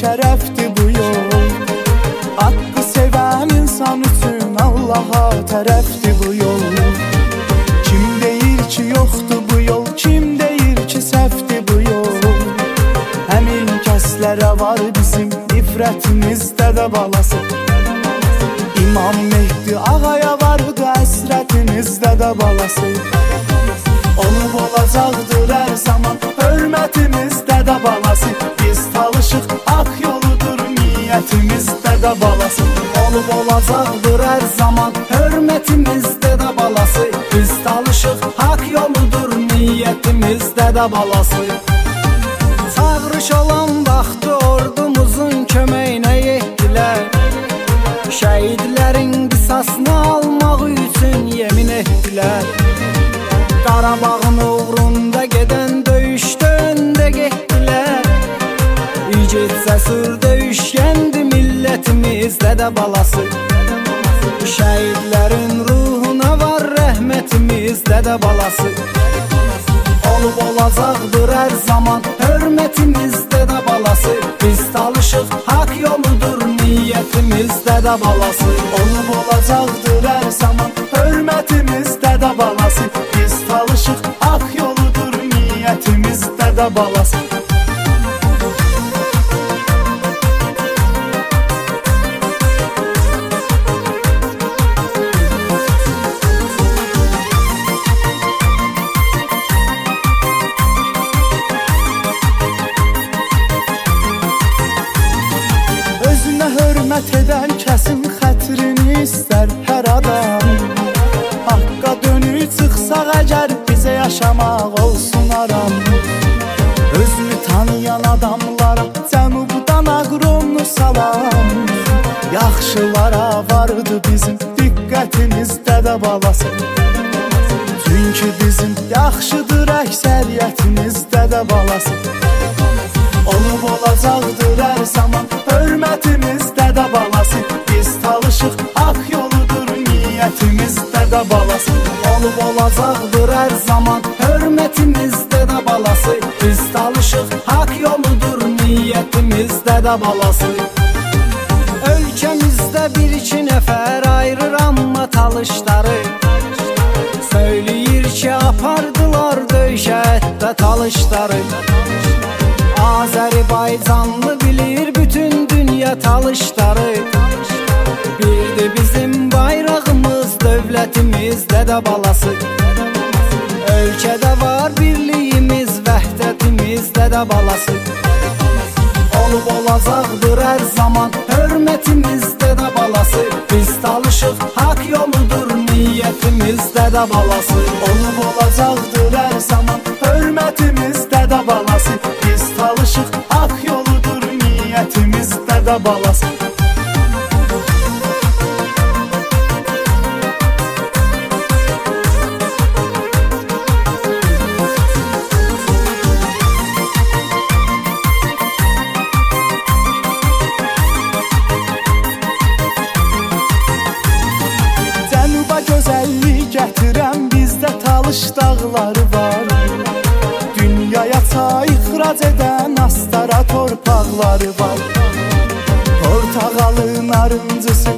şərəfdir bu yol. Haqqı sevən insan üçün Allaha tərəfdir bu yol. Kim deyir ki yoxdur bu yol, kim deyir ki səhvdir bu yol. Həmin kəslərə var bizim nifrətimizdə də balası. İmam Mehdi ağaya vardı əsrətimizdə də balası. Olub olacaqdır hər zaman hörmətimizdə də balası. Biz talışıq haq yoludur niyyətimizdə də balası. Olub olacaqdır hər zaman hörmətimizdə də balası. Biz talışıq haq yoludur niyyətimizdə də balası. Çağırış olan vaxtı ordumuzun köməyinə yetdilər. Şəhidlərin qisasını almaq üçün yemin etdilər. Qarabağın uğrunda gedən döyüşdə öndə getdilər. İgid cəsur döyüşkəndi millətimizdə də balası. Şəhidlərin ruhuna var rəhmətimizdə də balası. Olub olacaqdır hər zaman hörmətimizdə də balası. Biz talışıq haq yoludur niyyətimizdə də balası. Olub olacaqdır hər zaman hörmətimizdə də balası. Biz talışıq haq yoludur niyyətimizdə də balası. Hörmət edən kəsin xətrini istər hər adam. Haqqa dönük çıxsaq əgər bizə yaşamaq olsun aram. Özünü tanıyan adamlara cənubdan ağrımlı salam. Yaxşılara vardı bizim diqqətimizdə də balası. Çünki bizim yaxşıdır əksəriyyətimizdə də balası. Olub olacaqdır hər zaman hörmətimizdə də balası. Biz talışıq haq yoludur niyyətimizdə də balası. Olub olacaqdır hər zaman hörmətimizdə də balası. Biz talışıq haq yoludur niyyətimizdə də balası. Ölkəmizdə bir-iki nəfər ayırır amma talışları. Söyləyir ki apardılar döyüşə hətta talışları. Azərbaycanlı bilir bütün dünya talışları. Bir de bizim bayrağımız dövlətimizdə də balası. Ölkədə var birliyimiz vəhdətimizdə də balası. Olub olacaqdır hər zaman hörmətimizdə də balası. Biz talışıq haq yoludur niyyətimizdə də balası. Olub olacaqdır hər zaman hörmətimizdə də balası. Biz talışıq haq yoludur niyyətimizdə də balası. Cənuba gözəllik gətirən bizdə talış dağları var. Dünyaya çay ixrac edən Astara torpaqları var. Portağalın arıncısı